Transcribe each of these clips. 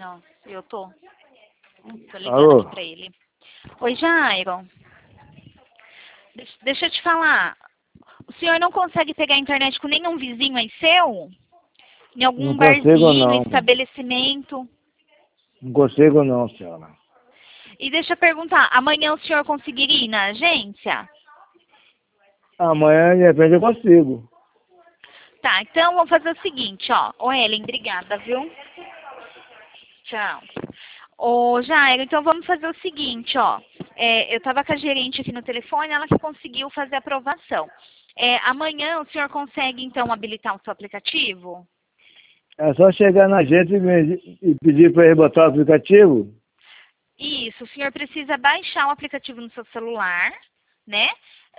Não, eu tô. Tô ligando Alô? aqui pra ele. Oi, Jairo. Deixa eu te falar. O senhor não consegue pegar a internet com nenhum vizinho aí seu? Em Não algum consigo barzinho, não. estabelecimento? Não consigo não, senhora. E deixa eu perguntar, amanhã o senhor conseguiria ir na agência? Amanhã, de repente, eu consigo. Tá, então vamos fazer o seguinte, ó. Ô, Ellen, obrigada, viu? Tchau. Ô, Jairo, então vamos fazer o seguinte, ó. Eu tava com a gerente aqui no telefone, ela que conseguiu fazer a aprovação. Amanhã o senhor consegue, então, habilitar o seu aplicativo? É só chegar na gente e pedir para ele botar o aplicativo? Isso, o senhor precisa baixar o aplicativo no seu celular, né?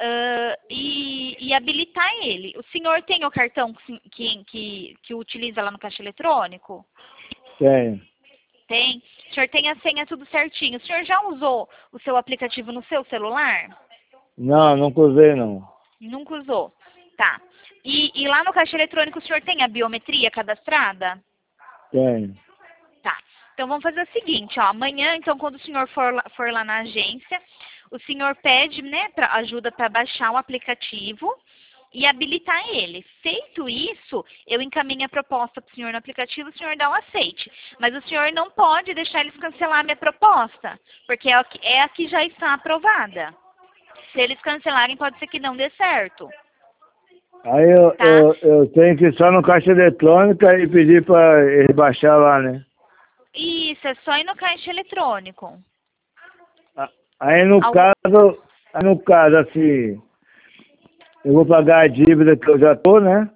E habilitar ele. O senhor tem o cartão que utiliza lá no caixa eletrônico? Tenho. Tem. O senhor tem a senha tudo certinho. O senhor já usou o seu aplicativo no seu celular? Não, nunca usei não. Nunca usou. Tá. E lá no caixa eletrônico o senhor tem a biometria cadastrada? Tenho. Tá. Então vamos fazer o seguinte, ó. Amanhã, então, quando o senhor for lá na agência, o senhor pede, né, ajuda para baixar o aplicativo e habilitar ele. Feito isso, eu encaminho a proposta para o senhor no aplicativo, o senhor dá o aceite. Mas o senhor não pode deixar eles cancelar a minha proposta, porque é a que já está aprovada. Se eles cancelarem, pode ser que não dê certo. Aí Tá? eu tenho que ir só no caixa eletrônica e pedir para ele baixar lá, né? Isso, é só ir no caixa eletrônico. Aí no Algu- caso, assim, eu vou pagar a dívida que eu já tô, né?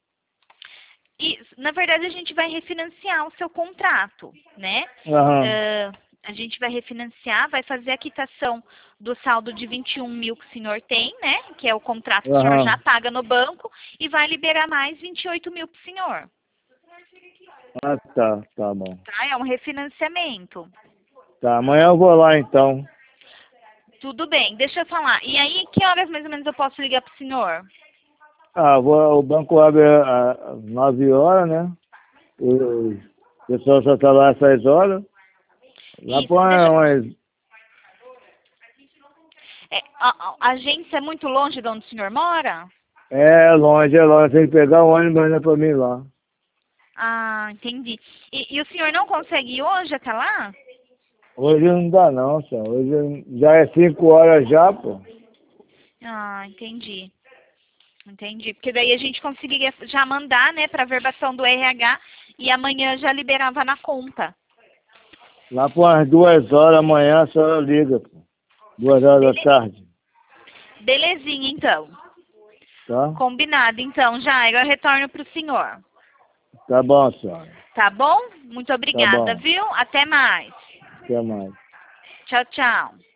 Na verdade, a gente vai refinanciar o seu contrato, né? Aham. A gente vai refinanciar, vai fazer a quitação do saldo de 21 mil que o senhor tem, né? Que é o contrato que o senhor já Aham. paga no banco, e vai liberar mais 28 mil para o senhor. Ah, tá bom. Tá? É um refinanciamento. Tá, amanhã eu vou lá então. Tudo bem, deixa eu falar. E aí, que horas mais ou menos eu posso ligar para o senhor? O banco abre às 9 horas, né? O pessoal só tá lá às 6 horas. Lá Isso, por umas... a agência é muito longe de onde o senhor mora? É longe, é longe. Tem que pegar o ônibus ainda pra mim lá. Ah, entendi. E o senhor não consegue ir hoje até lá? Hoje não dá não, senhor. Hoje já é 5 horas já, pô. Ah, entendi. Entendi. Porque daí a gente conseguiria já mandar, né, para verbação do RH e amanhã já liberava na conta. Lá por umas 2 horas amanhã a senhora liga, pô. 2 horas da Bele... tarde, Belezinha, então. tá? Combinado, então, Jairo. Eu retorno para o senhor. Tá bom, senhora. Tá bom? Muito Tá obrigada, bom. viu? Até mais. Até mais. Tchau, tchau.